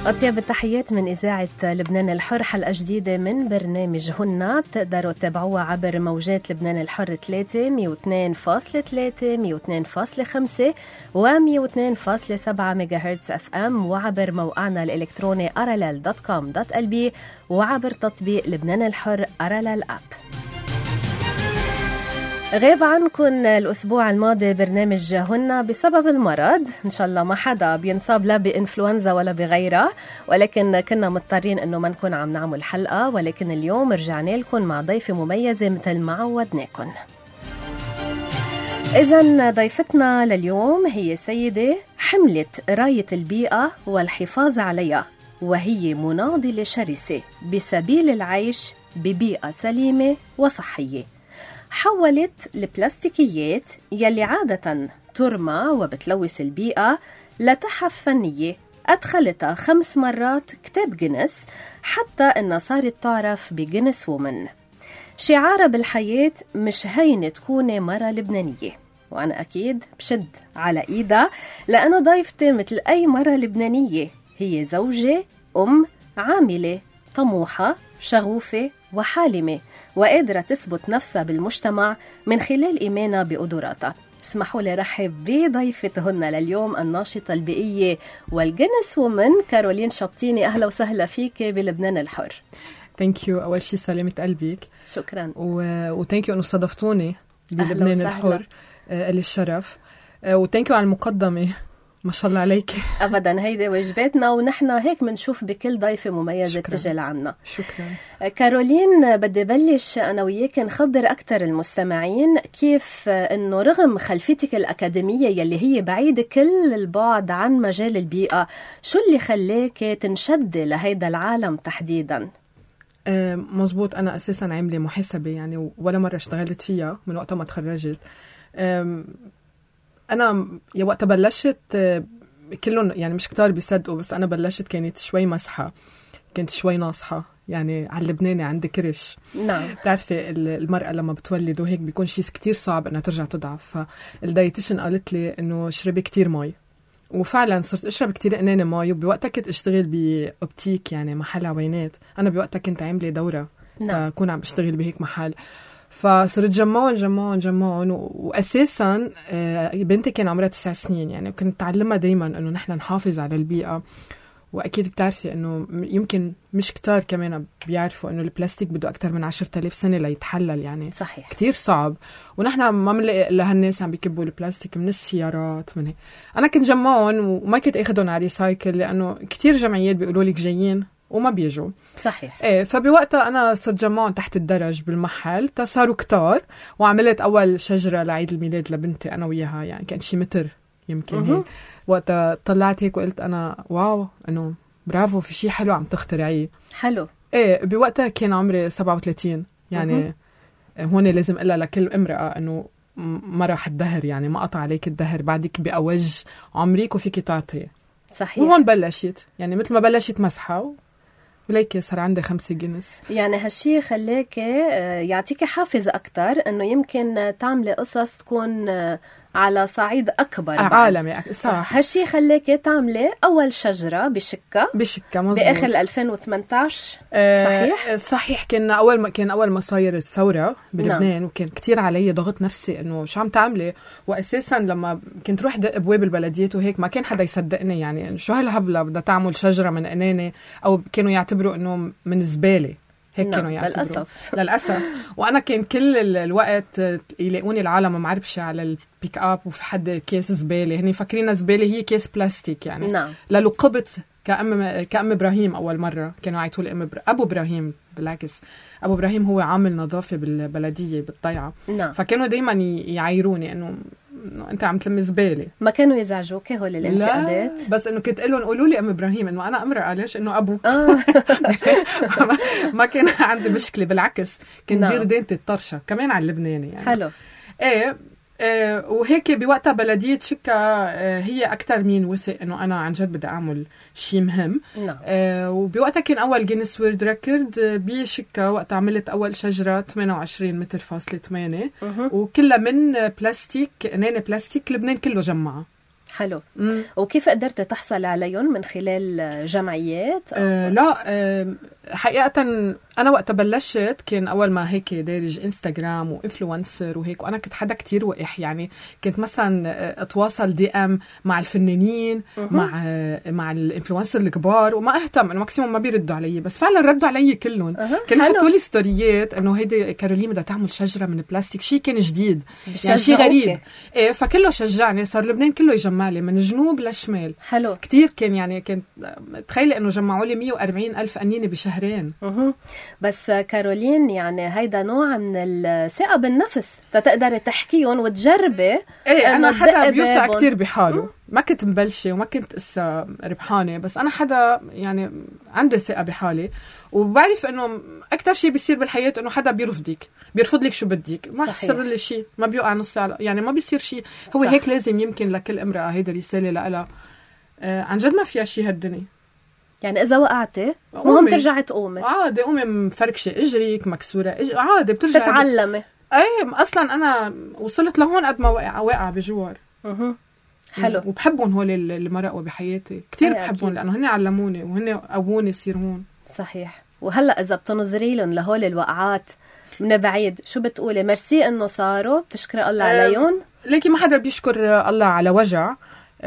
أطيب التحيات من إذاعة لبنان الحر. حلقة جديدة من برنامج هنا بتقدروا تتابعوها عبر موجات لبنان الحر 3 102.3 102.5 و 102.7 ميجاهرتز اف ام، وعبر موقعنا الإلكتروني rll.com.lb، وعبر تطبيق لبنان الحر RLL اب. غيب عنكن الأسبوع الماضي برنامج هنا بسبب المرض. إن شاء الله ما حدا بينصاب لا بإنفلونزا ولا بغيرها، ولكن كنا مضطرين أنه ما نكون عم نعمل حلقة. ولكن اليوم رجعنا لكم مع ضيفة مميزة مثل ما عودناكم. إذن ضيفتنا لليوم هي سيدة حملت راية البيئة والحفاظ عليها، وهي مناضلة شرسة بسبيل العيش ببيئة سليمة وصحية. حولت البلاستيكيات يلي عادة ترمى وبتلوث البيئة لتحف فنية، أدخلتها 5 مرات كتاب جينيس، حتى إنها صارت تعرف بجينيس وومن. شعارها بالحياة مش هينة تكوني مرة لبنانية، وأنا أكيد بشد على إيدها، لأنه ضيفتي مثل أي مرة لبنانية هي زوجة، أم، عاملة، طموحة، شغوفة وحالمة، وقادرة تثبت نفسها بالمجتمع من خلال إيمانها بقدراتها. اسمحوا لي رحب بضيفتهن لليوم الناشطة البيئية والجينيس وومن كارولين شابتيني. أهلا وسهلا فيك بلبنان الحر. ثانك يو. أول شيء سلامة قلبك. شكرا. وثانك يو أنه صادفتوني بلبنان الحر. لي الشرف. وثانك يو على المقدمة، ما شاء الله عليك. أبدا، هيدا واجباتنا، ونحن هيك منشوف بكل ضيفة مميزة بتجي لعنا. شكرا. كارولين، بدي بلش أنا وياك نخبر أكتر المستمعين كيف أنه رغم خلفيتك الأكاديمية يلي هي بعيدة كل البعد عن مجال البيئة، شو اللي خلاك تنشد لهيدا العالم تحديدا؟ مزبوط. أنا أساسا عاملة محاسبة يعني، ولا مرة اشتغلت فيها من وقت ما تخرجت. أنا وقت بلشت كلهم يعني مش كتار بيصدقوا، بس أنا بلشت كانت شوي مسحة، كنت شوي ناصحة يعني على اللبناني، عندي كرش. نعم. بتعرفي المرأة لما بتولد وهيك بيكون شيء كتير صعب أنها ترجع تضعف، فالدايتيشن قالت لي إنه شربي كتير مي، وفعلا صرت أشرب كتير قنانة مي. وبوقتها كنت أشتغل بأوبتيك يعني محل عوينات، أنا بوقتها كنت عاملة دورة كون عم بشتغل بهيك محل، فصرت جمعون. وأساساً بنتي كان عمرها 9 سنين يعني، وكنت تعلمها دايماً أنه نحن نحافظ على البيئة. وأكيد بتعرفي أنه يمكن مش كتار كمان بيعرفوا أنه البلاستيك بده أكتر من 10,000 سنة ليتحلل يعني. صحيح. كتير صعب، ونحن ما منلاقي لهالناس عم بيكبوا البلاستيك من السيارات من هيك. أنا كنت جمعون وما كنت أخدهم على ريسايكل، لأنه كتير جمعيات بيقولوا لك جايين وما بيجوا. صحيح. فبوقتها أنا صرت جمعهم تحت الدرج بالمحل، صاروا كتار، وعملت أول شجرة لعيد الميلاد لبنتي أنا وياها، يعني كان شي متر يمكن هيك. وقتها طلعت هيك وقلت أنا واو، إنه برافو، في شي حلو عم تخترعيه. حلو. بوقتها كان عمري 37 يعني. هون لازم إلا لكل امرأة إنه ما راح الدهر يعني، ما قطع عليك الدهر، بعدك بأوج عمرك وفيك تعطي. صحيح. وهون بلشت يعني، مثل ما بلشت مسحة وليك صار عندي 5 جينيس. يعني هالشي خلاك يعطيك حافز أكتر إنه يمكن تعملي قصص تكون على صعيد أكبر عالمي. صح. هالشي خلاك تعملي أول شجرة بشكة مزبوط بآخر 2018. صحيح. كان أول ما صاير الثورة بلبنان. نعم. وكان كتير علي ضغط نفسي إنه شو عم تعملي، وأساسا لما كنت روح دق أبواب البلديات وهيك ما كان حدا يصدقني يعني، شو هالهبلة بدها تعمل شجرة من قنانة، أو كانوا يعتبروا إنه من زبالة هيك. نعم. كانوا يعتبروا للأسف. وأنا كان كل الوقت يلاقوني العالم معربشة على البيك اب، وفي حد كيس زبالة، هني فاكرين زبالة هي كيس بلاستيك يعني. نعم. للقبت كأم إبراهيم. أول مرة كانوا عيطوا لي أبو إبراهيم، بالعكس أبو إبراهيم هو عامل نظافة بالبلدية بالضيعة. نعم. فكانوا دايما يعيروني إنه أنت عم تلمي زبالة. ما كانوا يزعجوك هول الانتقادات؟ بس إنه كنت قلهم قولوا لي أم إبراهيم، إنه أنا امرأة ليش إنه أبوك. ما كان عندي مشكلة، بالعكس كنت دير دينتي الطرشة كمان على اللبناني يعني. حلو. وهيك بوقتها بلدية شكا هي أكتر مين وثق إنه أنا عن جد بدي أعمل شيء مهم. نعم. وبوقتها كان أول جينيس وورلد ريكورد بشكا، وقت عملت أول شجرة 28 متر فاصلة 8، وكلها من بلاستيك، قنانة بلاستيك، لبنان كله جمعها. حلو. وكيف قدرت تحصل عليهم؟ من خلال جمعيات؟ لا، حقيقة أنا وقت بلشت كان أول ما هيك دارج إنستغرام وإنفلونسر وهيك، وأنا كنت حدا كتير وقح يعني. كنت مثلا أتواصل DM مع الفنانين، مع الإنفلونسر الكبار، وما أهتم إنه ماكسيموم ما بيردوا علي، بس فعلا ردوا علي كلهم. كانوا يحطوا لي ستوريات إنه هيدي كارولين بدها تعمل شجرة من بلاستيك، شيء كان جديد يعني، شيء غريب. إيه، فكله شجعني. صار لبنان كله يجمع لي من جنوب لشمال. حلو كتير كان يعني. كنت تخيلي إنه جمعوا لي 140,000 قنينة بشهرين. بس كارولين يعني هيدا نوع من الثقة بالنفس، تقدر تحكيهم وتجربي. ايه، انا حدا بيوثق كتير بحاله. ما كنت مبلشة وما كنت اسا ربحانة، بس انا حدا يعني عندي ثقة بحالي، وبعرف انه اكتر شيء بيصير بالحياة انه حدا بيرفض لك شو بدك، ما حصر لي شيء، ما بيوقع نص يعني ما بيصير شيء. هو صح. هيك لازم يمكن لكل امرأة هيدا رسالة لها. عن جد ما فيها شيء هالدنيا. يعني إذا وقعتي مهم ترجعي تقومي عادي. قومي مفركشة إجريك، مكسورة عادي بترجعي تتعلمي. أي أصلا أنا وصلت لهون قد ما واقع بجوار. حلو. وبحبهم هول اللي مرقوا بحياتي كتير. بحبهم لأنه هن علموني وهن قووني صير هون. صحيح. وهلأ إذا بتنظري لهم لهول الوقعات من بعيد، شو بتقولي؟ مرسي إنه صاروا، بتشكري الله عليهم؟ لكن ما حدا بيشكر الله على وجع،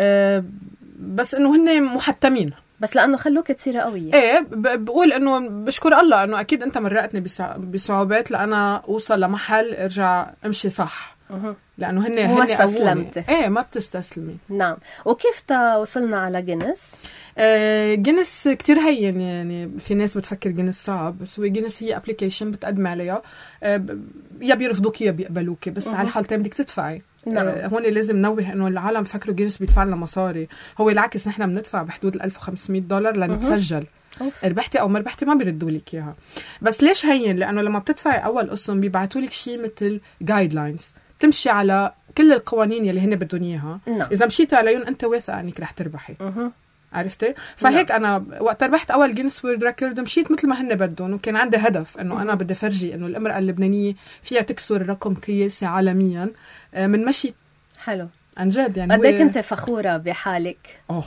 بس إنه هن محتمين، بس لأنه خلوك تصير قوية. ايه، بقول انه بشكر الله انه اكيد انت مرقتني بصعوبات لأنا اوصل لمحل ارجع امشي صح. لانه هن قووني. ايه، ما بتستسلمي. نعم. وكيف وصلنا على جينيس؟ جينيس كتير هين يعني. في ناس بتفكر جينيس صعب، بس هو جينيس هي ابليكيشن بتقدم عليها، يا بيرفضوك يا بيقبلوك، بس على الحالتين بدك تدفعي. هون لازم نوه انه العالم فكروا جينيس بيدفع لنا مصاري. هو العكس، نحن بندفع بحدود $1,500 لنتسجل. ربحتي او ما ربحتي ما بيردوا لك اياها. بس ليش هين؟ لانه لما بتدفعي اول قسم بيبعتوا لك شيء مثل جايد لاينز، تمشي على كل القوانين اللي هن بدهم اياها. اذا مشيتي عليهم انت واثقه انك رح تربحي. عرفتي؟ فهيك انا وقت ربحت اول جينيس وورلد ريكورد مشيت مثل ما هن بدهم، وكان عندي هدف انه انا بدي فرجي انه الامرأة اللبنانية فيها تكسر رقم قياسي عالميا من مشي. حلو. عن جد يعني. قد ايه كنت فخورة بحالك؟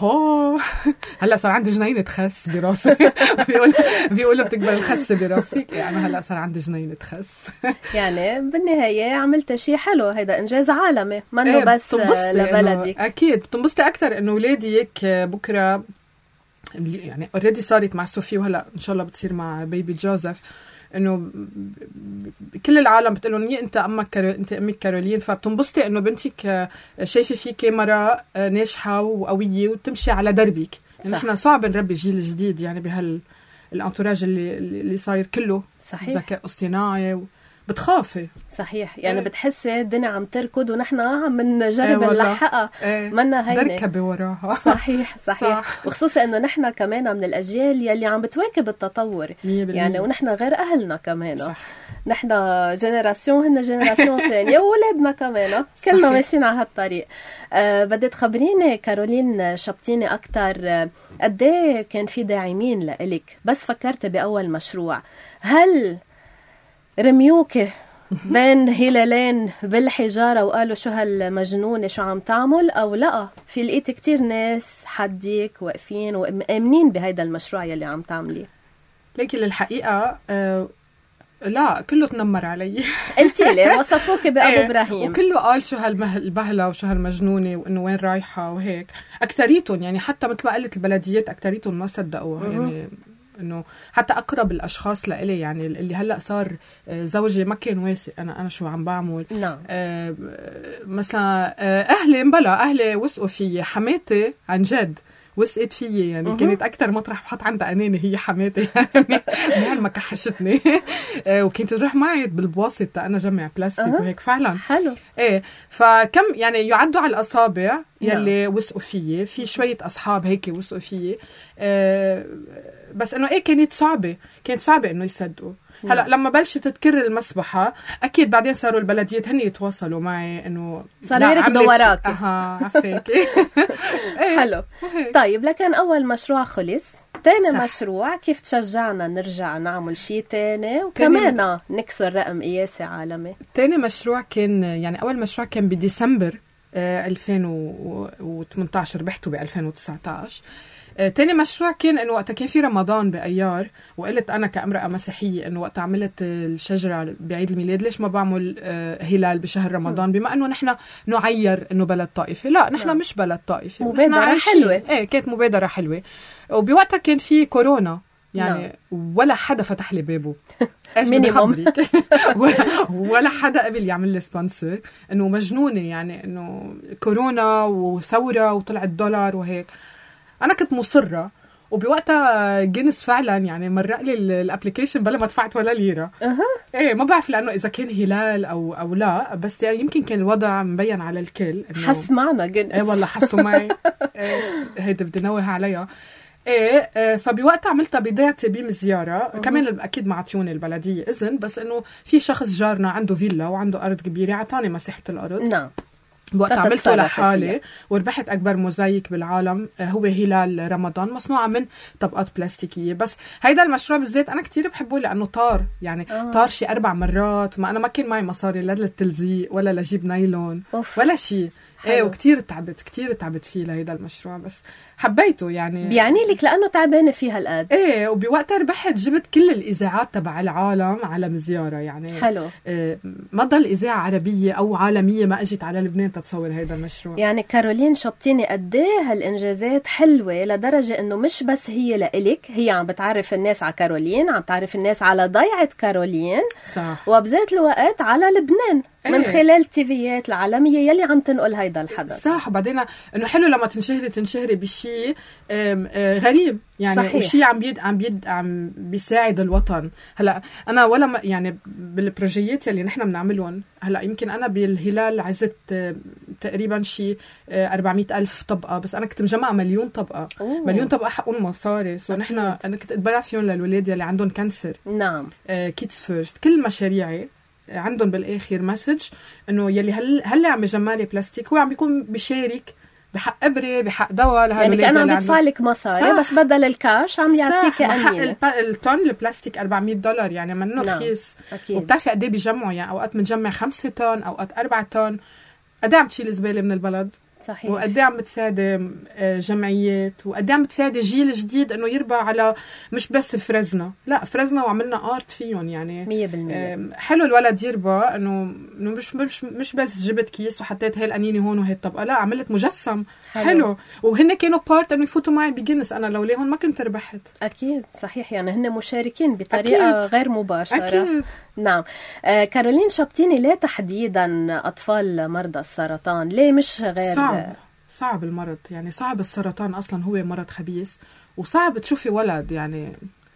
هلا صار عندي جنينة خس براسي. بيقولوا بتكبر الخس براسك. يعني هلا صار عندي جنينة خس. يعني بالنهاية عملت شيء حلو، هيدا إنجاز عالمي منه بس لبلدك. أكيد بتنبسطي أكتر إنه ولادك بكرة يعني already صارت مع صوفي، وهلا إن شاء الله بتصير مع بيبي جوزيف، انه كل العالم بتقولون انت امك كارولين، فبتنبسطي انه بنتك شايفه في كاميرا ناجحه وقويه وتمشي على دربك. يعني نحن صعب نربي جيل جديد يعني الانتوراج اللي صاير كله صحيح ذكاء اصطناعي بتخافي. صحيح. يعني بتحسي الدنيا عم تركض ونحن عم نجرب نلحقها. منا هينه دركبي وراها. صحيح. وخصوصا انه نحن كمان من الاجيال يلي عم بتواكب التطور يعني، ونحن غير اهلنا كمان. صح. نحن جنراسيون، هن جنراسيون ثانيه، وولادنا كمان كلنا ماشيين على هالطريق. بدي تخبريني كارولين، شبتيني اكثر قد ايه كان في داعمين لإلك بس فكرت باول مشروع؟ هل رميوك بين هلالين بالحجارة وقالوا شو هالمجنونة شو عم تعمل، أو لا في لقيت كتير ناس حديك واقفين ومؤمنين بهيدا المشروع يلي عم تعمليه؟ لكن للحقيقة لا، كله تنمر علي. قلتي لي وصفوك بأبو إبراهيم، وكله قال شو هالبهلة وشو هالمجنونة وإنه وين رايحة وهيك. أكتريتهم يعني حتى مثل ما قلت البلديات أكتريتهم ما صدقوها. يعني انه حتى اقرب الاشخاص لإلي يعني اللي هلا صار زوجي ما كان واثق انا شو عم بعمل. نعم. مثلا اهلي وثقوا فيي. حماتي عن جد وثقت فيي يعني. كانت اكثر مطرح بحط عندها اناني هي حماتي يعني ما كحشتني. وكنت تروح معي بالبواسط انا جمع بلاستيك وهيك فعلا. حلو. ايه، فكم يعني يعدوا على الاصابع يلي وثقوا فيي. في شويه اصحاب هيك وثقوا فيي. بس انه ايه كانت صعبه انه يصدقوا. هلا لما بلشت تكرر المسبحه اكيد بعدين صاروا البلديات هن يتواصلوا معي انه صار يركضوا وراك. عفاكي. حلو. طيب لكن اول مشروع خلص، تاني مشروع كيف تشجعنا نرجع نعمل شيء تاني وكمان نكسر رقم قياسي عالمي؟ تاني مشروع كان يعني اول مشروع كان بديسمبر 2018 ربحته ب 2019. تاني مشروع كان انه وقتها كان في رمضان بايار، وقلت انا كامرأة مسيحية انه وقت عملت الشجرة بعيد الميلاد ليش ما بعمل هلال بشهر رمضان، بما انه نحن نعير انه بلد طائفي. لا نحن مش بلد طائفي، مبادرة حلوة. ايه كانت مبادرة حلوة. وبوقتها كان في كورونا يعني ولا حدا فتح لي بابه. ايش بدي خبرك؟ ولا حدا قبل يعمل لي سبونسر، انه مجنونة يعني انه كورونا وثورة وطلع الدولار وهيك. انا كنت مصرة، وبوقتها جينيس فعلا يعني مرق لي الابليكيشن بلا ما دفعت ولا ليرة. ايه ما بعرف لانه اذا كان هلال او لا، بس يعني يمكن كان الوضع مبين على الكل انه حس معنا جينيس. ايه والله حسوا معي. هيدا بدي نوه عليها. ايه فبوقتها عملتها بدايتي بمزيارة كمان اكيد ما عطيوني البلدية اذن، بس انه في شخص جارنا عنده فيلا وعنده ارض كبيرة عطاني مساحة الارض. نعم. وقت عملته لحالي وربحت أكبر موزايك بالعالم، هو هلال رمضان مصنوعة من طبقات بلاستيكية. بس هيدا المشروع بالذات أنا كتير بحبه لأنه طار يعني طار شي 4 مرات، ما أنا ما كان معي مصاري لا للتلزيق ولا لجيب نايلون ولا شي. ايه وكتير تعبت فيه لهيدا المشروع، بس حبيته يعني. بيعني لك لأنه تعبانة فيها القد. ايه وبوقتها ربحت جبت كل الإذاعات تبع العالم على مزيارة يعني. حلو. ما ضل إذاعة عربية أو عالمية ما أجت على لبنان تتصور هيدا المشروع. يعني كارولين شابتيني قديه هالإنجازات حلوة لدرجة إنه مش بس هي لإلك، هي عم بتعرف الناس على كارولين، عم تعرف الناس على ضيعة كارولين. صح. وبذات الوقت على لبنان من خلال التيفيات العالمية يلي عم تنقل هيدا الحدث. صح. وبعدين انه حلو لما تنشهري بشيء غريب يعني. صحيح. وشيء عم بيساعد الوطن. هلا انا ولا يعني بالبروجيات اللي نحن بنعملهم هلا يمكن انا بالهلال عزت تقريبا شيء 400,000 طبقه، بس انا كنت مجمعه مليون طبقه. مليون طبقه حقهم مصاري. نحن انا كنت اتبرع فيهم للولاد اللي عندهم كانسر. نعم. كيدز فيرست. كل مشاريعي عندهم بالاخر مسج انه يلي هلا عم يجمع بلاستيك هو عم بيكون بشارك بحق ابره بحق دواء يعني كأنه عم يدفع لك مصاري بس بدل الكاش عم يعطيك امين. الطن البلاستيك $400 يعني منه رخيص. وبتعرفي قد ايه بيجمعوا يعني اوقات بنجمع 5 طن اوقات 4 طن. قد ايه عم تشيل زباله من البلد. صحيح. وقد ايه عم بتساعد جمعيات، وقد ايه عم بتساعد جيل جديد انه يربى على مش بس فرزنا، لا فرزنا وعملنا ارت فيهم يعني 100%. حلو الولد يربى انه مش بس جبت كيس وحطيت هي القنينه هون وهي الطبقه، لا عملت مجسم حلو. وهن كانوا بارت انه يفوتوا معي بجينيس. انا لولاهم ما كنت ربحت. اكيد صحيح يعني هن مشاركين بطريقه أكيد. غير مباشره. أكيد. نعم. كارولين شابتيني، ليه تحديدا أطفال مرضى السرطان؟ ليه مش غير؟ صعب المرض يعني. صعب السرطان أصلا هو مرض خبيث، وصعب تشوفي ولد يعني.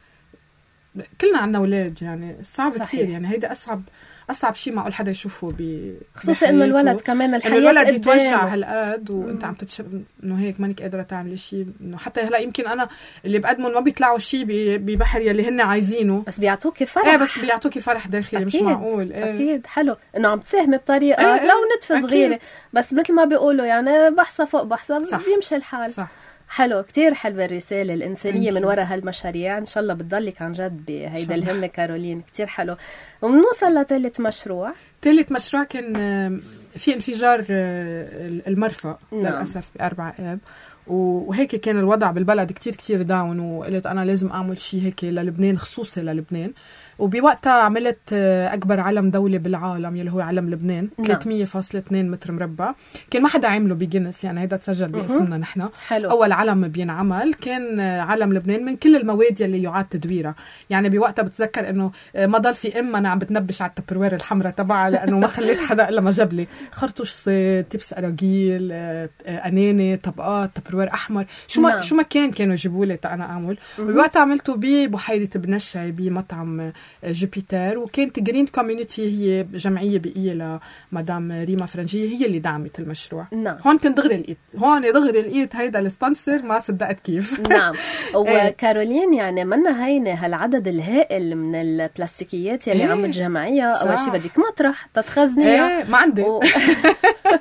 كلنا عنا أولاد يعني صعب كثير يعني. هيدا أصعب شيء معقول حدا يشوفه خصوصا إنه الولد كمان الحياة الولد يتوجع هالقد وأنت عم إنه هيك مانك قادرة تعمل شيء. إنه حتى هلا يمكن أنا اللي بقدمهم ما بيطلعوا شيء ببحر يلي هن عايزينه، بس بيعطوكي فرح. بس بيعطوكي فرح داخلي. أكيد. مش معقول. أكيد حلو إنه عم تساهمي بطريقة لو نتفة صغيرة، بس مثل ما بيقولوا يعني بحصة فوق بحصة بيمشي الحال. صح. حلو. كتير حلوة الرسالة الإنسانية من وراء هالمشاريع. إن شاء الله بتضلك عن جد بهيدا الهمة كارولين. كتير حلو. ومنوصل لثالث مشروع. ثالث مشروع كان في انفجار المرفأ. نعم. للأسف ب4 آب، وهيك كان الوضع بالبلد كتير داون، وقلت أنا لازم أعمل شيء هيك للبنان، خصوصي للبنان. وبوقتها عملت أكبر علم دولي بالعالم يلي هو علم لبنان. 300.2 متر مربع. كان ما حدا عمله بجينيس يعني. هيدا تسجل باسمنا نحن. حلو. أول علم بينعمل كان علم لبنان من كل المواد يلي يعاد تدويرها يعني. بوقتها بتذكر إنه ما ضل في أنا عم بتنبش على التبروير الحمراء تبعها لأنه ما خليت حدا إلا ما جاب لي خرطوش صيد، تبس أراجيل، أناني، طبقات، تبروير أحمر، شو ما كانوا يجيبوا لي أنا أعمل. بوقتها عملته ببحيرة بنشعي بمطعم جوبيتر، وكانت جرين كوميونيتي هي جمعية بيئية لمدام ريما فرنجية هي اللي دعمت المشروع. نعم. هون كنت دغري لقيت هيدا السبونسر، ما صدقت كيف. نعم. وكارولين يعني منا هينة هالعدد الهائل من البلاستيكيات يلي عم تجمعيها. أول شيء بدك مطرح تتخزنيها. ما عندي.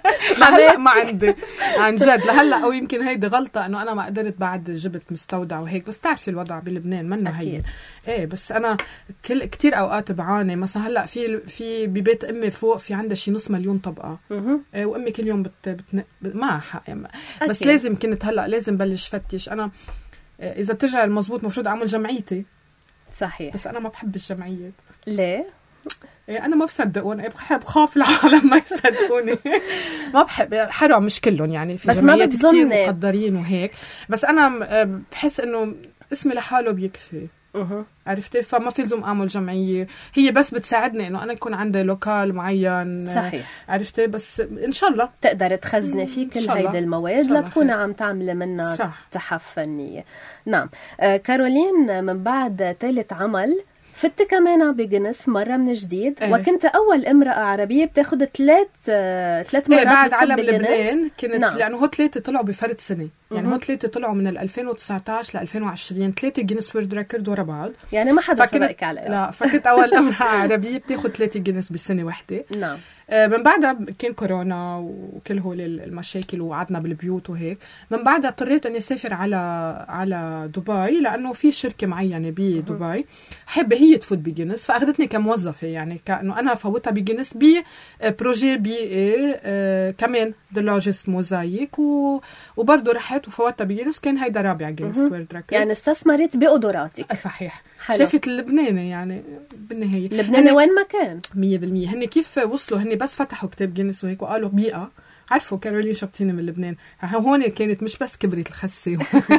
لهلا ما عندي عن جد لهلا، او يمكن هيدي غلطه انه انا ما قدرت بعد جبت مستودع وهيك، بس تعرفي الوضع بلبنان منه هين. ايه بس انا كتير اوقات بعاني. مثلا هلا في ببيت امي فوق في عندها شي 500,000 طبقه، إيه وامي كل يوم ما حق بس لازم كنت هلا لازم بلش فتش. انا اذا بترجع المزبوط المفروض اعمل جمعيتي. صحيح. بس انا ما بحب الجمعيات. ليه؟ انا ما بصدقون، بخاف العالم ما يصدقوني. ما بحب، حرام مش كلهم يعني، في جمعيات كتير مقدرين وهيك، بس انا بحس انه اسمي لحاله بيكفي. عرفتي؟ فما في لزوم اعمل جمعيه، هي بس بتساعدني انه انا يكون عندي لوكال معين. صحيح. عرفتي؟ بس ان شاء الله تقدر تخزني فيه كل هيدي المواد لتكون عم تعملي منها تحف فنيه. نعم. كارولين، من بعد ثالث عمل فت كمان بجنس مرة من جديد. وكنت أول امرأة عربية بتاخد ثلاث مرات بعد علم لبنان. كنت نعم. لأنه هو 3 طلعوا بفرد سنة، يعني هو 3 طلعوا من 2019 ل 2020، 3 جينيس وورلد ريكورد ورا بعض. يعني ما حدا سبقك عليها. لا، فكنت أول امرأة عربية بتاخد 3 جينيس بسنة واحدة. نعم. من بعدها كان كورونا وكل هول المشاكل وقعدنا بالبيوت وهيك. من بعدها اضطريت اني اسافر على دبي، لانه في شركه معينه بدبي حابه هي تفوت بجينيس، فاخذتني كموظفه، يعني كانه انا فوتها بجينيس ببروجي كمان ذا لارجست موزايك، وبرضه رحت وفوتها بجينيس. كان هيدا رابع جينيس وورلد ريكورد. يعني استثمرت بقدراتك. صحيح. شافت اللبناني يعني بالنهايه لبناني وين ما كان 100%. هن كيف وصلوا؟ هن بس فتحوا كتاب جينيس وهيك وقالوا بيئة. عارفوا كارولين شبتيني من لبنان، هون كانت مش بس كبرت الخسة.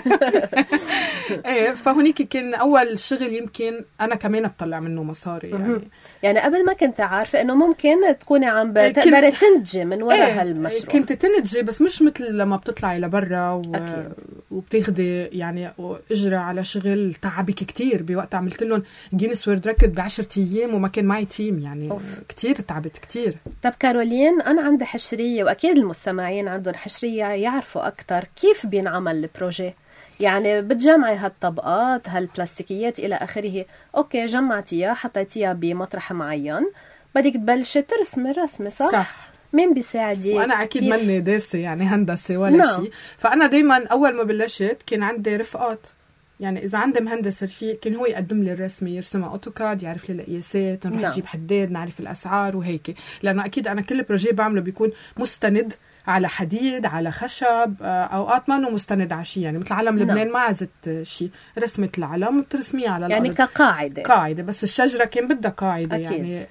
ايه، فهونيك كان أول شغل يمكن أنا كمان بطلع منه مصاري. يعني قبل ما كنت عارفة إنه ممكن تكوني عم تقدري تنتجي من وراء هالمشروع. كنت تنتجي، بس مش مثل لما بتطلعي لبرا وبتاخدي يعني إجرة على شغل تعبك كتير. بوقت عملت لهم جينيس وورلد ريكورد ب10 أيام وما كان معي تيم، يعني كتير تعبت كتير. طب كارولين، أنا عندي حشرية، وأكيد المستمعين عندهم حشرية يعرفوا أكتر كيف بينعمل البروجي. يعني بتجمعي هالطبقات هالبلاستيكيات إلى آخره. أوكي، جمعتيها حطيتيها بمطرح معين، بدك تبلشي ترسمي الرسمة، صح؟ مين بيساعدك؟ وأنا أكيد مني دارسة يعني هندسة ولا شيء. فأنا دايما أول ما بلشت كان عندي رفقات، يعني إذا عندي مهندس رفيق كان هو يقدم لي الرسمة، يرسمها أوتوكاد، يعرف لي القياسات، نروح نجيب حداد، نعرف الأسعار وهيك. لأنه أكيد أنا كل بروجي بعمله بيكون مستند على حديد، على خشب، أوقات ما إنه مستند على شيء. يعني مثل علم لبنان ما عزت شيء، رسمة العلم بترسميها على الأرض، يعني كقاعدة. قاعدة، بس الشجرة كان بدها قاعدة. أكيد. يعني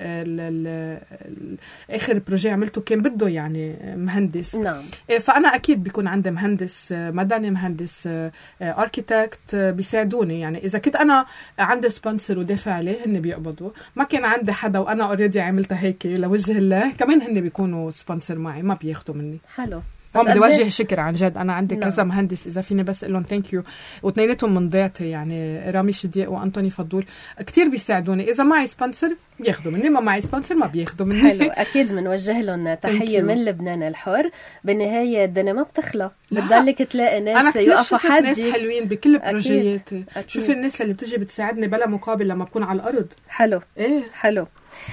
آخر بروجي عملته كان بده يعني مهندس. نعم. فأنا أكيد بيكون عندي مهندس مدني، مهندس أركيتكت بيساعدوني. يعني إذا كنت أنا عندي سبونسر ودافع عليه هن بيقبضوا، ما كان عندي حدا وأنا أوريدي عملتها هيك لوجه الله، كمان هن بيكونوا سبونسر معي، ما بياخدوا مني. حلو. بدي وجه شكر عن جد. أنا عندي كذا مهندس، إذا فيني بس أقول لهم ثانك يو، واثنيناتهم من ضيعتي، يعني رامي شديق وأنطوني فضول، كتير بيساعدوني. إذا معي سبونسر بياخدوا مني، ما معي سبونسر ما بياخدوا مني. حلو. أكيد منوجه لهم تحية من لبنان الحر. بالنهاية الدنيا ما بتخلى، بتضلك تلاقي ناس يقفوا حدي. أنا ناس حلوين بكل بروجياتي. شوفي الناس اللي بتجي بتساعدني بلا مقابل لما بكون على الأرض. حلو. إيه حلو.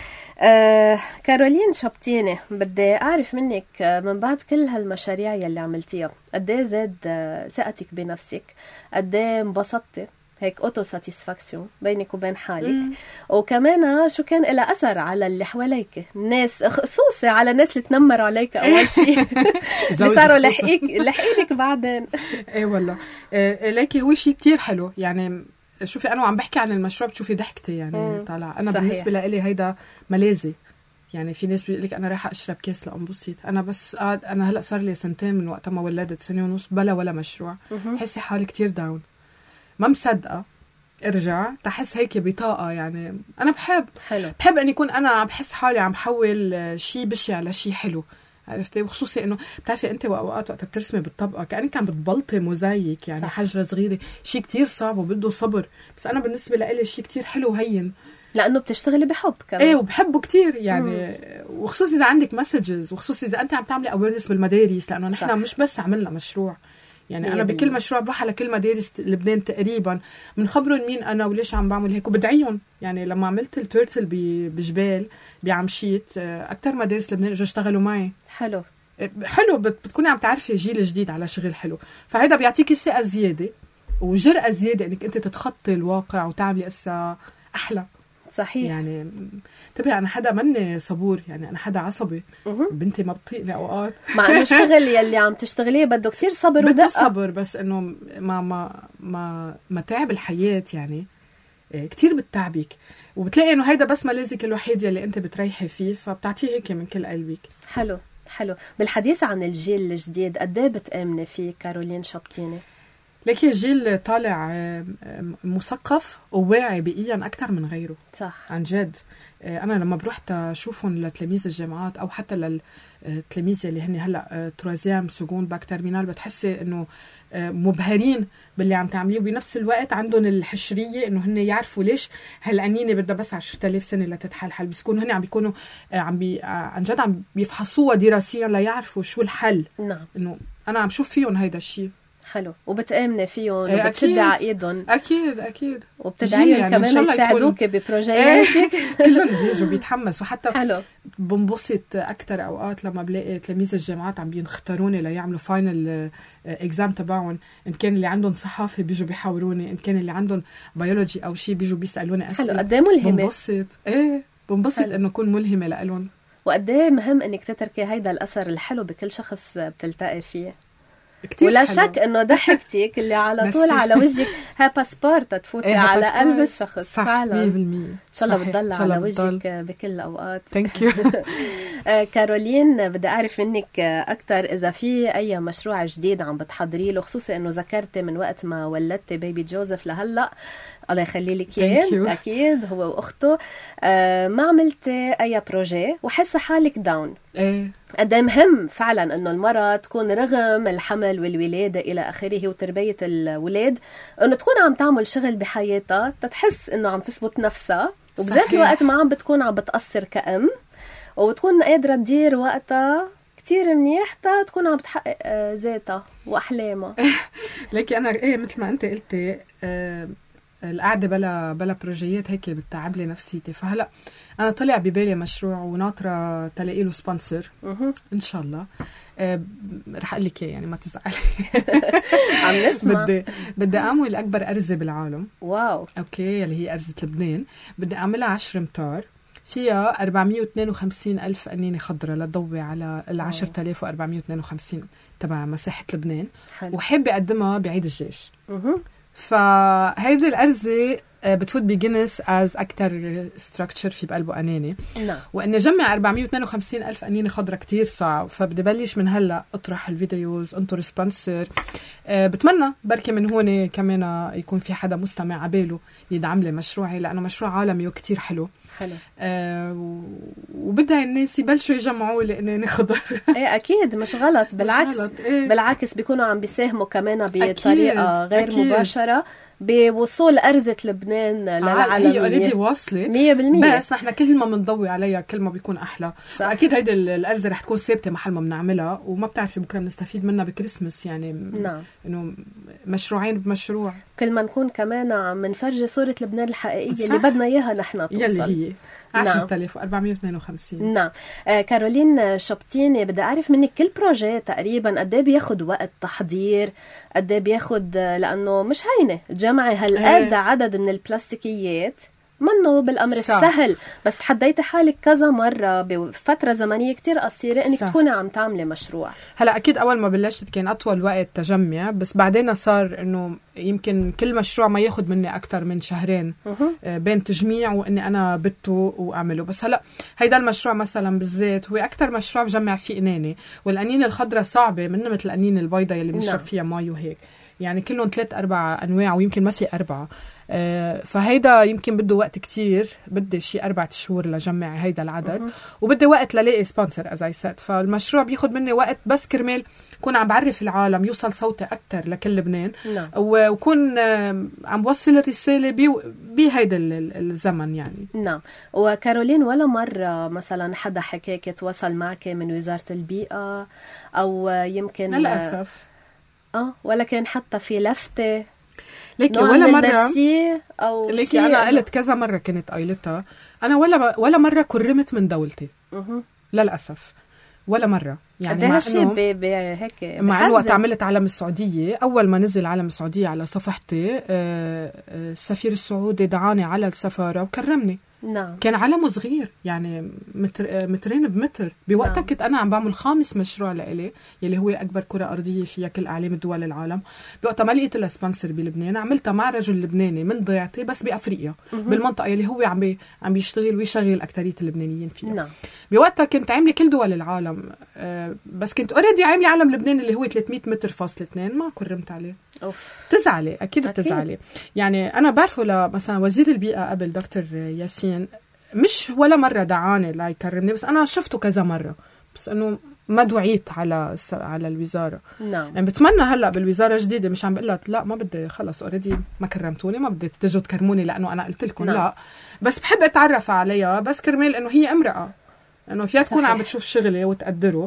كارولين شبتيني، بدي أعرف منك من بعد كل هالمشاريع يلي عملتيها قديه زاد ثقتك بنفسك، قديه انبسطتي، هيك اوتو ساتيسفاكسيون بينك وبين حالك، وكمان شو كان لها أثر على اللي حواليك، الناس خصوصي على الناس اللي تنمروا عليك أول شيء اللي صاروا لحقينك بعدين. ايه والله ليكي هو شيء كتير حلو. يعني شوفي أنا وعم بحكي عن المشروع بتشوفي ضحكتي يعني طالعة. أنا صحيح. بالنسبة لإلي هيدا ملاذي. يعني في ناس بيقول لك أنا رايحة أشرب كاس لأنبسط، أنا بس أنا هلأ صار لي 2 سنين من وقت ما ولدت، 1.5 سنة بلا ولا مشروع. حسي حالي كتير داون، ما مصدقة ارجع تحس هيك بطاقة. يعني أنا بحب أن يكون أنا عم بحس حالي عم بحول شيء بشع على شيء حلو. عرفتي؟ وخصوصي انه بتعرفي انت اوقات وقت بترسمي بالطبقه كانك عم بتبلطي موزايك، يعني صح. حجره صغيره، شيء كتير صعب وبده صبر، بس انا بالنسبه لإلي شيء كتير حلو وهين، لانه بتشتغلي بحب كمان. ايه وبحبه كتير يعني. وخصوصي اذا عندك مسجز، وخصوصي اذا انت عم تعملي اويرنس بالمدارس، لانه نحن مش بس عملنا مشروع، يعني انا بكل مشروع بروح على كل مدارس لبنان تقريبا بنخبرهم مين انا وليش عم بعمل هيك وبدعيهم. يعني لما عملت التورتل بجبال بعمشيت، اكثر مدارس لبنان اجوا اشتغلوا معي. حلو. حلو بتكوني عم تعرفي جيل جديد على شغل حلو، فهيدا بيعطيكي ثقة زيادة وجرأة زيادة انك انت تتخطي الواقع وتعملي قصة احلى. صحيح. يعني تبعي انا حدا مني صبور، يعني انا حدا عصبي. بنتي ما بطيقني اوقات مع انه الشغل يلي عم تشتغليه بده كتير صبر بده ودقة. صبر، بس انه ما تعب الحياة يعني كتير بتتعبك، وبتلاقي انه هيدا بس ملاذك الوحيد يلي انت بتريحي فيه، فبتعطيه هيك من كل قلبك. حلو. بالحديث عن الجيل الجديد، قد ايه بتآمني فيه كارولين شابتيني؟ لكن جيل طالع مثقف وواعي بيئيا أكتر من غيره. صح. عن جد. أنا لما بروحت أشوفهم لتلاميذ الجامعات أو حتى للتلاميذ اللي هن هلأ تروازيام سجون باك ترمينال، بتحسي إنه مبهرين باللي عم تعمليه، وبنفس الوقت عندهم الحشرية إنه هن يعرفوا ليش هالقنينة بدها بس 10,000 سنة لتتحل. بس يكونوا هن عم بيكونوا عن جد عم بيفحصوها دراسيا ليعرفوا شو الحل. نعم. إنه أنا عم شوف فيهم هيدا الشيء. حلو. وبتآمني فيهم وبتشدي عقيدهم. أكيد. وبتدعيهم يعني كمان يساعدوك ببروجياتك. كلهم بيجوا بيتحمسوا. حتى حلو. بنبسط أكتر أوقات لما بلاقي تلاميذ الجامعات عم بينختاروني ليعملوا فاينل إكزام تبعهم. إن كان اللي عندهم صحافة بيجوا بيحاوروني، إن كان اللي عندهم بيولوجي أو شيء بيجوا بيسألوني أسئلة. حلو. قد ايه ملهمة. بنبسط إنه أكون ملهمة لألهم. وقد ايه مهم إنك تتركي هيدا الأثر الحلو بكل شخص بتلتقي فيه. حلو. ولا شك انه ضحكتك اللي على طول على وجهك هي باسبورت تفوتي على قلب الشخص. فعلا 100%. ان شاء الله بتضل على وجهك بكل الاوقات. ثانك يو. كارولين، بدي اعرف منك اكثر اذا في اي مشروع جديد عم بتحضري له، خصوصا انه ذكرتي من وقت ما ولدتي بيبي جوزيف لهلا، الله يخلي لك اياه اكيد هو واخته، ما عملتي اي بروجي وحاسه حالك داون. قد ايه مهم فعلا انه المرأة تكون رغم الحمل والولادة الى اخره وتربية الولاد انه تكون عم تعمل شغل بحياتها تتحس انه عم تثبت نفسها، وبذات الوقت ما عم بتكون عم بتأثر كأم، وبتكون قادرة تدير وقتها كتير منيح تا تكون عم بتحقق ذاتها واحلامها. لكن انا مثل ما انت قلتي القعدة بلا بروجيات هيك بتتعب لي نفسيتي. فهلا أنا طلع ببالي مشروع وناطرة تلاقي له سبونسر إن شاء الله. رح أقول لك يعني ما تزعلي. عم نسمع. بدي أعمل أكبر أرزة بالعالم. واو. أوكي، اللي هي أرزة لبنان. بدي أعملها 10 أمتار، فيها 452,000 قنينة خضراء لتضوي على 10,452 تبع مساحة لبنان. حلو. وحابة أقدمها بعيد الجيش. فهيدي الأرزة بتفوت بجينيس از أكتر ستراكتشر في بقلبه قنانة. نعم. وإني جمع 452,000 قنينة خضرة كتير صعب، فبدي بلش من هلأ أطرح الفيديوز، أنطر سبونسر. بتمنى بركي من هون كمان يكون في حدا مستمع عباله يدعم لي مشروعي، لأنه مشروع عالمي وكتير حلو. وبدها الناس يبلشوا يجمعوا لي قنانة خضر. ايه أكيد مش غلط، بالعكس. بالعكس بيكونوا عم بيساهموا كمان بطريقة غير مباشرة بوصول أرزة لبنان للعالمية. هي اوريدي واصلة 100%، بس نحن كل ما بنضوي عليها كل ما بيكون أحلى. أكيد هيدي الأرزة رح تكون ثابتة محل ما بنعملها، وما بتعرفي بكرة بنستفيد منها بكريسمس يعني. نعم. إنه مشروعين بمشروع، كل ما نكون كمان عم نفرجي صورة لبنان الحقيقية اللي بدنا إياها نحن توصل، يلي هي 10,452. نعم. كارولين شابتيني، بدي أعرف منك كل بروجي تقريبا قد ايه بياخد وقت تحضير، قد ايه بياخد، لأنه مش هينة جمعي هالقد عدد من البلاستيكيات، منه بالأمر السهل، بس تحديتي حالك كذا مرة بفترة زمنية كتير قصيرة انك تكوني عم تعملي مشروع. هلا اكيد اول ما بلشت كان اطول وقت تجمع، بس بعدين صار انه يمكن كل مشروع ما ياخد مني اكتر من شهرين بين تجميع واني انا بته واعمله. بس هلا هيدا المشروع مثلا بالذات هو اكتر مشروع بجمع فيه قنانة، والقنينة الخضراء صعبة منها مثل القنينة البيضاء اللي بنشرب فيها مي وهيك، يعني كلهم 3-4 أنواع ويمكن ما في 4. فهيدا يمكن بده وقت كتير، بدي شي 4 شهور لجمع هيدا العدد، وبدي وقت للاقي سبونسر as I said. فالمشروع بياخد مني وقت بس كرمال كون عم بعرف العالم، يوصل صوتي أكتر لكل لبنان. وكون عم بوصل الرسالة بهيدا الزمن يعني. نعم. وكارولين، ولا مرة مثلا حدا حكاك تواصل معك من وزارة البيئة أو يمكن للأسف ولا كان حتى في لفتة ليكي ولا مرة أو ليكي أنا قلت كذا مرة كنت قايلتها، أنا ولا مرة كرمت من دولتي للأسف. ولا مرة. يعني مع انه هيك مع انه وقت عملت علم السعودية، اول ما نزل علم السعودية على صفحتي السفير السعودي دعاني على السفارة وكرمني. نعم. كان علمه صغير يعني مترين بمتر بوقتها. نعم. كنت أنا عم بعمل 5 مشروع لإلي يلي هو أكبر كرة أرضية فيها كل أعلام الدول العالم. بوقتها ما لقيت لها سبونسر بلبنان، عملتها مع رجل لبناني من ضيعتي بس بأفريقيا بالمنطقة يلي هو عم بيشتغل ويشغل أكترية اللبنانيين فيها. نعم. بوقتها كنت عاملة كل دول العالم، بس كنت أوريدي عاملة علم لبنان اللي هو 300 متر فاصلة 2 ما كرمت عليه. بتزعلي أكيد بتزعلي. يعني أنا بعرفه مثلا وزير البيئة قبل دكتور ياسين مش ولا مرة دعاني لا يكرمني، بس أنا شفته كذا مرة، بس إنه ما دعيت على الوزارة. نعم. يعني بتمنى هلأ بالوزارة الجديدة، مش عم بقول لك لا ما بدي، خلص أوريدي ما كرمتوني، ما بدي تجوا تكرموني لأنه أنا قلت لكم. نعم. لا بس بحب أتعرف عليها، بس كرمال إنه هي امرأة، إنه فيها تكون عم بتشوف شغلي وتقدره.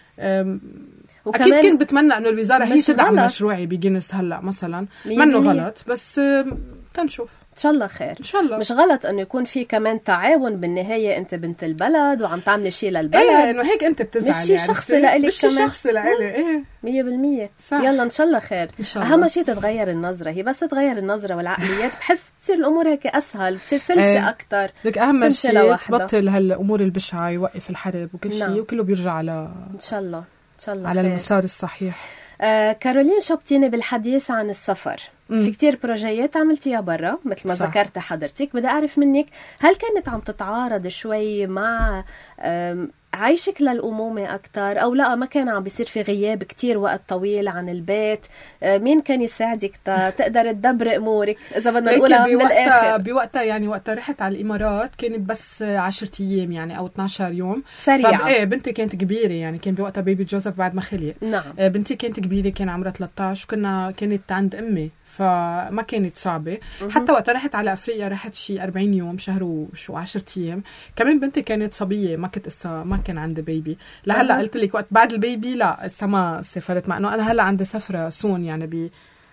أكيد كنت بتمنى إنه الوزارة هي تدعم مشروعي بجينيس هلأ مثلا. منه غلط، بس تنشوف إن شاء الله خير. إن شاء الله. مش غلط إنه يكون في كمان تعاون بالنهاية، أنت بنت البلد وعم تعملي شيء للبلد. إيه إنه هيك أنت بتزعل، مش شيء شخصي لإلك مش كمان. مش شخصي لإلي. إيه 100%. صح. يلا إن شاء الله خير. إن شاء الله. أهم شيء تتغير النظرة، هي بس تتغير النظرة والعقليات بحس تصير الأمور هيك أسهل، بتصير سلسة أكتر. لك أهم شيء تبطل هالأمور البشعة، يوقف الحرب وكل شيء. نعم. وكله بيرجع على إن شاء الله إن شاء الله على خير. المسار الصحيح. كارولين شبتيني بالحديث عن السفر. في كتير بروجيات عملتيها برا مثل ما ذكرت حضرتك. بدي أعرف منك، هل كانت عم تتعارض شوي مع عايشك للأمومة أكتر، أو لا ما كان عم بيصير في غياب كتير وقت طويل عن البيت؟ مين كان يساعدك تقدر تدبر أمورك إذا بدنا نقولها من الآخر؟ بوقتها يعني وقتها رحت على الإمارات كانت بس 10 أيام يعني أو 12 يوم سريعة. بنتي كانت كبيرة يعني، كان بوقتها بيبي جوزيف بعد ما خلق. نعم. بنتي كانت كبيرة، كان عمرها 13 كانت عند أمي، فما كانت صعبة. حتى وقت رحت على أفريقيا رحت شي 40 يوم، شهر و10 أيام. كمان بنتي كانت صبية، ما كان عندي بيبي. لهلا قلت لك وقت بعد البيبي لا ما سافرت، مع إنه أنا هلا عندي سفرة سون يعني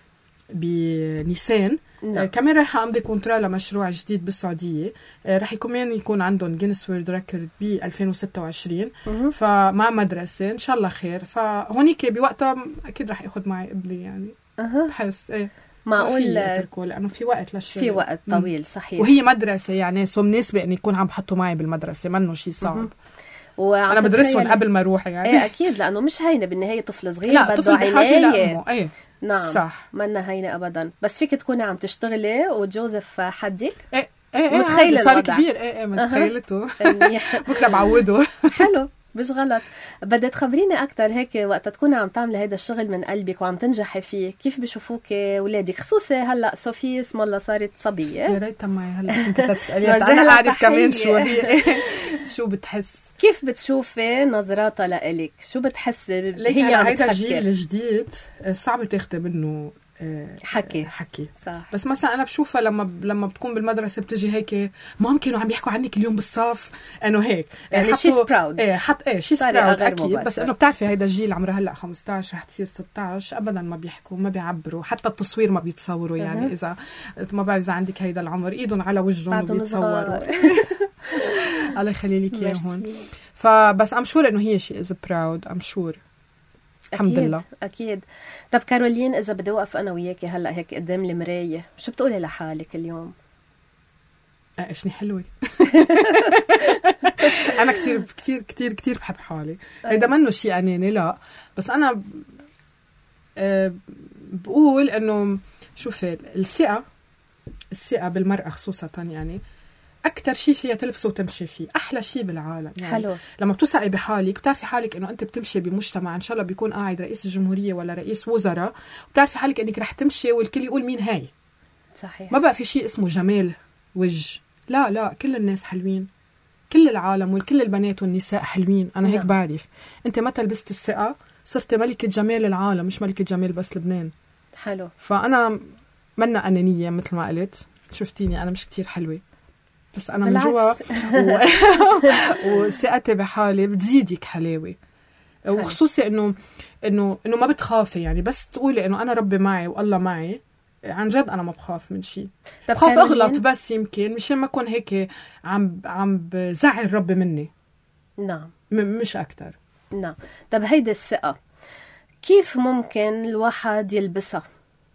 بنيسان. كمان راح أمضي كونترا لمشروع جديد بالسعودية، راح يكون عندهم جينيس وورلد ريكورد ب 2026. فمع مدرسة إن شاء الله خير. فهونيك بوقتها أكيد راح أخذ معي ابني يعني. بحس معقول اتركه لانه في وقت للشيء، في وقت طويل. صحيح. وهي مدرسه يعني مناسبه ان يكون عم بحطوا معي بالمدرسه، منه شيء صعب. انا بدرسهم قبل ما اروح يعني. ايه اكيد، لانه مش هينه بالنهايه، طفل صغير بده عنايه. ايه نعم صح، منا هينه ابدا. بس فيك تكوني عم تشتغلي وجوزيف حدك. ايه متخيله صار كبير. متخيلته. بكره بعوده. حلو، مش غلط. بدي تخبريني أكتر هيك وقت تكوني عم تعملي هيدا الشغل من قلبك وعم تنجحي فيه، كيف بشوفوك ولادك؟ خصوصي هلأ صوفي اسم الله صارت صبية. يا ريت معي هلأ كنت تسألي أنا أعرف كمان شو هي. شو بتحس؟ كيف بتشوفي نظراتها لإلك؟ شو بتحس هي عم تفكر؟ هيدا الجيل الجديد صعب تاخدي منه حكي صح. بس مثلا انا بشوفها لما بتكون بالمدرسه بتجي هيك مام كانوا عم يحكوا عنك اليوم بالصف انه هيك يعني شيز براود. شيز براود اكيد. بس انه بتعرفي هيدا الجيل عمره هلا 15 رح تصير 16 ابدا ما بيحكوا ما بيعبروا، حتى التصوير ما بيتصوروا. يعني اذا ما بعرف اذا عندك هيدا العمر ايدهم على وجههم وبيتصوروا. الله يخلي لك اياهم. فبس ام شور انه هي شي از براود. ام شور الحمد لله. أكيد. طب كارولين، إذا بدي أوقف أنا وياكي هلأ هيك قدام المراية، شو بتقولي لحالك اليوم؟ إيشني حلوة. أنا كتير كتير كتير كتير بحب حالي. هيدا منه شيء أناني لا، بس أنا بقول إنه شوفي الثقة بالمرأة خصوصا يعني أكتر شيء فيها تلبسه وتمشي فيه، أحلى شيء بالعالم يعني. حلو. لما بتوثقي بحالك بتعرفي حالك إنه أنت بتمشي بمجتمع إن شاء الله بيكون قاعد رئيس الجمهورية ولا رئيس وزراء، بتعرفي حالك إنك رح تمشي والكل يقول مين هاي. صحيح. ما بقى في شيء اسمه جمال وجه، لا كل الناس حلوين، كل العالم وكل البنات والنساء حلوين. أنا هيك بعرف. أنت متى لبست الثقة صرت ملكة جمال العالم، مش ملكة جمال بس لبنان. حلو. فأنا منا أنانية مثل ما قلت. شفتيني أنا مش كتير حلوة، بس أنا من جوا وثقتي بحالي بتزيدك حلاوة. وخصوصي إنه ما بتخافي يعني، بس تقولي إنه أنا ربي معي والله معي. عن جد أنا ما بخاف من شيء. بخاف أغلط بس يمكن مشان ما أكون هيك عم بزعل ربي مني. نعم. مش أكتر. نعم. طب هيدي الثقة كيف ممكن الواحد يلبسها؟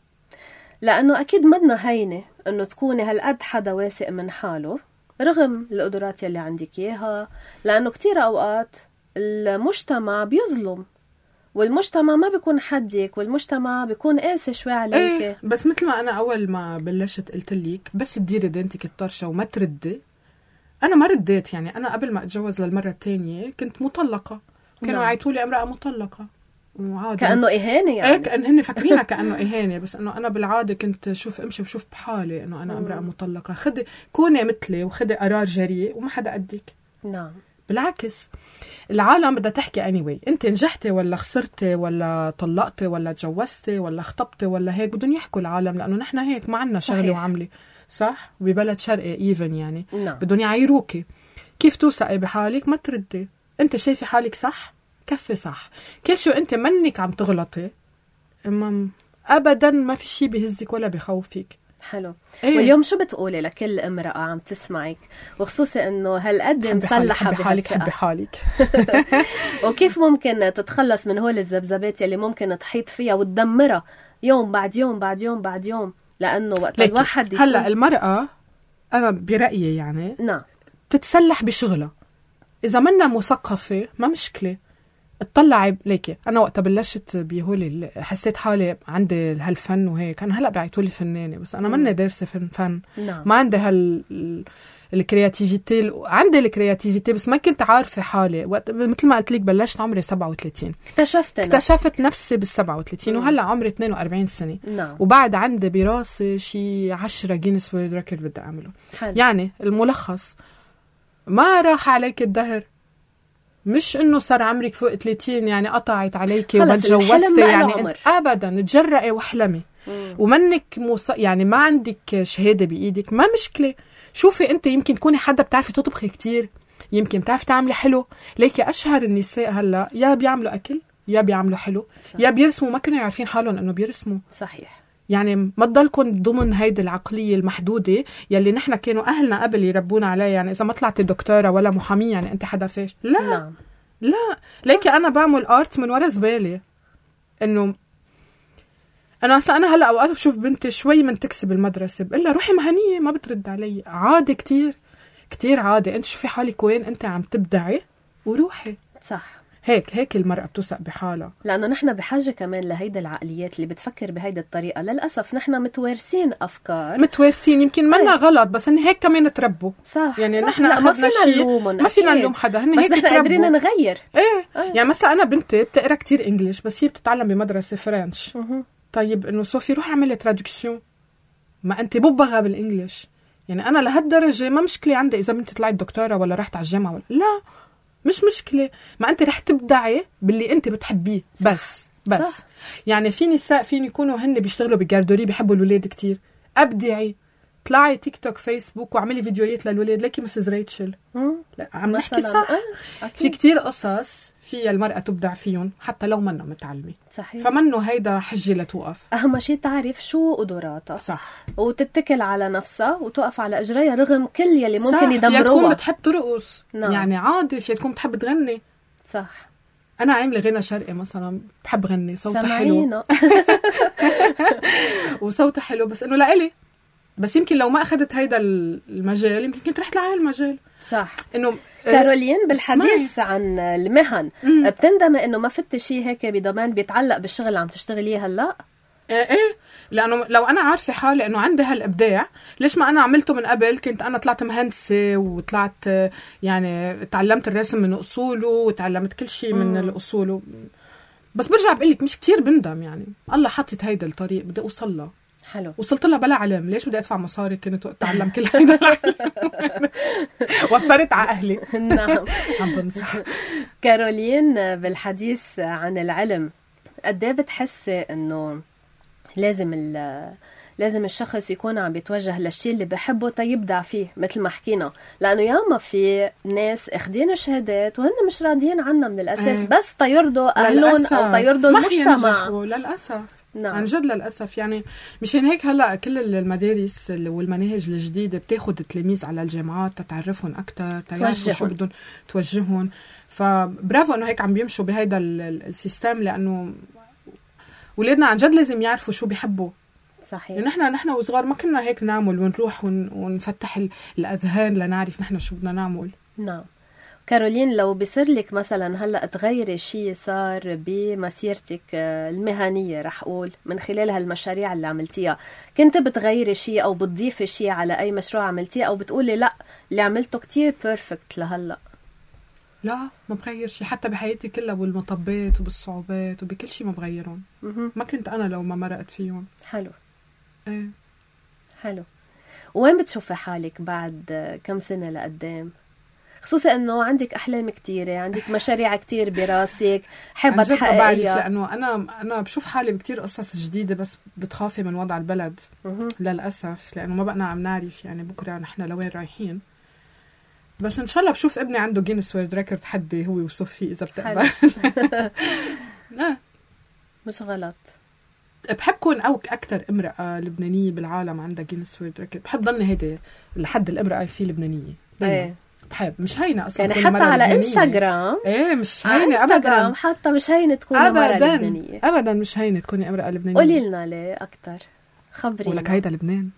لأنه أكيد مدنا هينة أنه تكوني هالقد حدا واثق من حاله رغم القدرات يلي عندك إياها، لأنه كتير أوقات المجتمع بيظلم، والمجتمع ما بيكون حدك، والمجتمع بيكون قاسي شوي عليك. ايه بس مثل ما أنا أول ما بلشت قلت لك بس تديري دينتك الطرشة وما تردي. أنا ما رديت، يعني أنا قبل ما أتجوز للمرة الثانية كنت مطلقة، كانوا يعيطولي امرأة مطلقة وعادي كأنه إهانة يعني. ايه كأن هن فاكرينها كأنه إهانة، بس أنه أنا بالعادة كنت شوف أمشي وشوف بحالي أنه أنا امرأة مطلقة، خدي كوني مثلي وخدي قرار جريء وما حدا قدك. نعم. بالعكس العالم بدها تحكي anyway، أنت نجحتي ولا خسرتي ولا طلقتي ولا تجوزتي ولا خطبتي ولا هيك، بدهم يحكوا العالم، لأنه نحن هيك ما عنا شغلة وعملي صح، وببلد شرقي ايفن يعني. نعم. بدهم يعيروكي كيف توثقي بحالك، ما تردي. أنت شايفة حالك صح كفي صح، كل شو أنت منك عم تغلطي أبدا ما في شيء بيهزك ولا بيخوفك. حلو. إيه؟ واليوم شو بتقولي لكل امرأة عم تسمعك، وخصوصي انه هالقد مسلحة حبي حالك وكيف ممكن تتخلص من هول الذبذبات يلي ممكن تحيط فيها وتدمرها يوم بعد يوم بعد يوم بعد يوم، لأنه وقت الواحد هلأ المرأة أنا برأيي يعني نعم تتسلح بشغلها، إذا منا مثقفة ما مشكلة. اطلعي ليكي أنا وقت بلشت بيهولي حسيت حالي عندي هالفن وهيك، أنا هلأ بعيطولي فنانة بس أنا مني دارسة فن. نعم. ما عندي الكرياتيفيتي، عندي الكرياتيفيتي بس ما كنت عارفة حالي وقت مثل ما قلت لك بلشت عمري 37 اكتشفت نفسي بال37 وهلأ عمري 42 سنة. نعم. وبعد عندي براسي شي 10 جينيس وورلد ريكورد بدي أعمله. حلو. يعني الملخص ما راح عليك الدهر، مش انه صار عمرك فوق 30 يعني قطعت عليكي وما تجوزتي يعني ابدا، تجرأي واحلمي ومنك يعني ما عندك شهاده بايدك ما مشكله. شوفي انت يمكن تكوني حدا بتعرفي تطبخي كتير، يمكن بتعرفي تعملي حلو، ليكي اشهر النساء هلا يا بيعملوا اكل يا بيعملوا حلو صح. يا بيرسموا ما كانوا عارفين حالهم انه بيرسموا. صحيح. يعني ما تضلكن ضمن هيدي العقلية المحدودة يلي نحن كانوا أهلنا قبل يربونا عليها، يعني إذا ما طلعتي دكتورة ولا محامية يعني أنت حدا فاش. لا نعم. لا ليكي أنا بعمل آرت من ورا زبالة. إنه أنا هلأ أوقات بشوف بنتي شوي من تكسب المدرسة بقولها روحي مهنية، ما بترد علي. عادي كتير كتير عادي، أنت شوفي حالك وين أنت عم تبدعي وروحي. صح. هيك المرأة بتوثق بحالها، لأنه نحن بحاجة كمان لهيدا العقليات اللي بتفكر بهيدا الطريقة. للأسف نحن متوارثين أفكار يمكن منا غلط بس إن هيك كمان تربوا. صح. يعني صح. نحن أخذنا شيء ما فينا نلوم حدا، هن هيك نحن قادرين نغير. يعني مثلا أنا بنتي بتقرأ كتير إنجليش بس هي بتتعلم بمدرسة فرنش. طيب إنه صوفي روح اعملي ترادكسيون، ما أنت ببغى بالإنجليش. يعني أنا لهالدرجة ما مشكلة عندي إذا بنتي طلعت دكتورة ولا رحت على الجامعة ولا لا، مش مشكلة، ما أنت رح تبدعي باللي أنت بتحبيه. بس صح. يعني في نساء فين يكونوا هن بيشتغلوا بجاردوري بيحبوا الولاد كتير، أبدعي طلعي تيك توك فيسبوك وعملي فيديوهات للولاد لكي مسز ريتشل. لا عم نحكي صح. في كتير قصص فيها المرأة تبدع فيهم حتى لو منا متعلمة. صحيح. فمنه هيدا حجة لتوقف. أهم شيء تعرف شو قدراتها صح، وتتكل على نفسها وتوقف على أجريها رغم كل يلي ممكن يدمروها. فيها تكون بتحب ترقص. نعم. يعني عادي فيها تكون بتحب تغني. صح. أنا عاملة غنى شرقي مثلا بحب غني، صوتها حلو وصوتها حلو بس إنه لإلي، بس يمكن لو ما أخذت هيدا المجال يمكن كنت رحت لهاي المجال. صح. إنه كارولين بالحديث عن المهن بتندمي إنه ما فت شيء هيك بضمان بيتعلق بالشغل اللي عم تشتغليه هلأ؟ ايه لانه لو انا عارفه حالي انه عندي هالابداع ليش ما انا عملته من قبل. كنت انا طلعت مهندسه وطلعت يعني تعلمت الرسم من اصوله وتعلمت كل شيء من الاصول بس برجع بقول لك مش كتير بندم. يعني الله حطت هيدا الطريق بدي اوصل له. حلو. وصلت لها بلا علم، ليش بدي ادفع مصاري كنت اتعلم كل هيدا العلم وفرت على اهلي. نعم. عم بمزح. كارولين بالحديث عن العلم قد ايه بتحسي انه لازم الشخص يكون عم بيتوجه للشيء اللي بحبه تيبدع فيه مثل ما حكينا؟ لانه ياما في ناس اخدين شهادات وهن مش راضيين عنا من الاساس بس تيرضوا اهلهم او تيرضوا المجتمع. للاسف نعم. عن جد للأسف يعني. مشان هيك هلأ كل المدارس والمناهج الجديدة بتاخد التلاميذ على الجامعات تتعرفهم أكتر، تعرفوا شو بدهم توجههم. فبرافو إنه هيك عم بيمشوا بهيدا السيستم، لأنه ولادنا عن جد لازم يعرفوا شو بيحبوا. صحيح. يعني نحن وصغار ما كنا هيك نعمل ونروح ونفتح الأذهان لنعرف نحن شو بدنا نعمل. نعم. كارولين، لو بيصير لك مثلا هلأ تغيري شيء صار بمسيرتك المهنية، رح أقول من خلال هالمشاريع اللي عملتيها، كنت بتغيري شيء أو بتضيفي شيء على أي مشروع عملتيه، أو بتقولي لا اللي عملته كتير بيرفكت لهلأ؟ لا، ما بغير شيء، حتى بحياتي كلها بالمطبات وبالصعوبات وبكل شيء ما بغيرهم. ما كنت أنا لو ما مرقت فيهم. حلو. ايه حلو. وين بتشوفي حالك بعد كم سنة لقدام؟ خصوصا انه عندك احلام كتيره، عندك مشاريع كتير براسك حابه تحققيها. لانه انا بشوف حالي بكتير قصص جديده، بس بتخافي من وضع البلد للاسف، لانه ما بقنا عم نعرف يعني بكره نحن لوين رايحين. بس ان شاء الله بشوف ابني عنده جينيس وورلد ريكورد تحدي هو يوصف فيه اذا بتقبل. مش غلط. بحب كون اكثر امراه لبنانيه بالعالم عندها جينيس وورلد ريكورد. بحب ضلني هيدي الحد الامراه فيه لبنانيه. ايه بحب. مش هينه اصلا يعني حتى على انستغرام. ايه مش هينه ابدا، حتى مش هينه تكوني امراه لبنانيه ابدا. مش هينه تكوني امراه لبنانيه. قولي لنا ليه اكثر، خبرينا. ولك هيدا لبنان.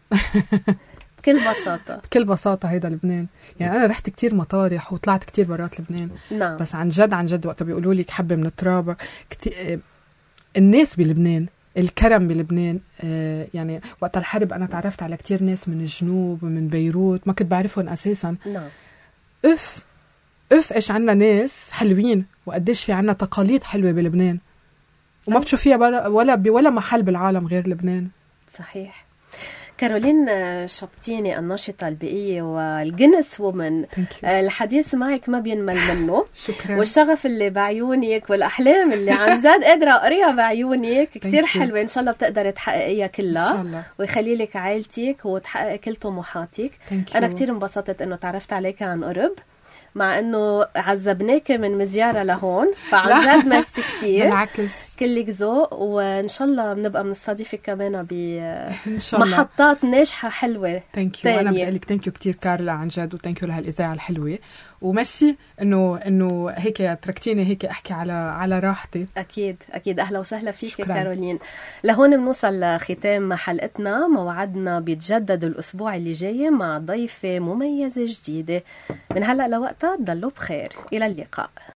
بكل بساطه هيدا لبنان. يعني انا رحت كتير مطارح وطلعت كتير برات لبنان. نعم. بس عن جد وقت بيقولوا لي حبه من التراب، الناس بلبنان، الكرم بلبنان. يعني وقت الحرب انا تعرفت على كتير ناس من الجنوب ومن بيروت ما كنت بعرفهم اساسا. نعم. اف ايش عنا ناس حلوين، وقديش في عنا تقاليد حلوه بلبنان، وما بتشوفيها ولا محل بالعالم غير لبنان. صحيح. كارولين شبتيني الناشطة البيئية والجينيس وومن. الحديث معك ما بينمل منه. شكرا. والشغف اللي بعيونك والأحلام اللي عن جد قادرة أقريها بعيونك كتير حلوة. إن شاء الله بتقدر تحققيها كلها إن شاء الله. ويخلي لك عائلتك وتحقق كل طموحاتك. أنا كتير انبسطت إنه تعرفت عليك عن قرب، مع انه عذبناك من مزيارة لهون، فعن جد ميرسي كتير. بالعكس، كلك ذوق، وان شاء الله بنبقى بنستضيفك كمان بمحطات ناجحة حلوة. ثانكيو. انا بدي اقول لك ثانكيو كتير كارلا عن جد، وثانكيو لهالاذاعة الحلوة، وميرسي انه هيك تركتيني هيك احكي على راحتي. اكيد اهلا وسهلا فيك كارولين. لهون بنوصل لختام حلقتنا. موعدنا بيتجدد الاسبوع اللي جاي مع ضيفة مميزة جديدة. من هلا لوقتها ضلوا بخير، الى اللقاء.